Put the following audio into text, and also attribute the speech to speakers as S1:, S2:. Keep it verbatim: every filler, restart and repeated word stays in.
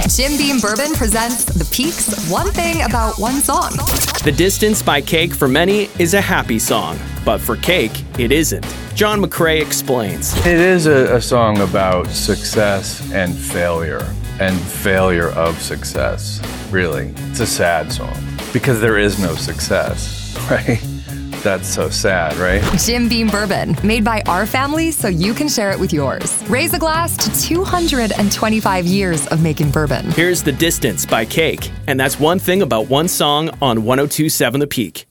S1: Jim Beam Bourbon presents The Peaks, one thing about one song.
S2: The Distance by Cake for many is a happy song, but for Cake, it isn't. John McCrae explains.
S3: It is a, a song about success and failure, and failure of success, really. It's a sad song, because there is no success, right? That's so sad, right?
S1: Jim Beam Bourbon, made by our family so you can share it with yours. Raise a glass to two hundred twenty-five years of making bourbon.
S2: Here's The Distance by Cake, and that's one thing about one song on one oh two point seven The Peak.